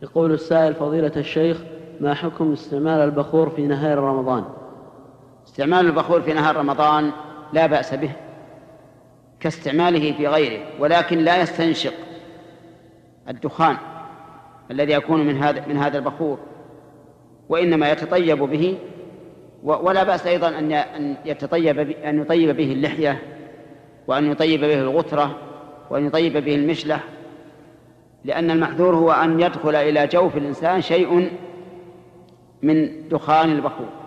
يقول السائل: فضيلة الشيخ، ما حكم استعمال البخور في نهار رمضان؟ استعمال البخور في نهار رمضان لا بأس به كاستعماله في غيره، ولكن لا يستنشق الدخان الذي يكون من هذا البخور، وإنما يتطيب به. ولا بأس أيضا أن يطيب به اللحية، وأن يطيب به الغترة، وأن يطيب به المشلة، لأن المحذور هو أن يدخل إلى جوف الإنسان شيء من دخان البخور.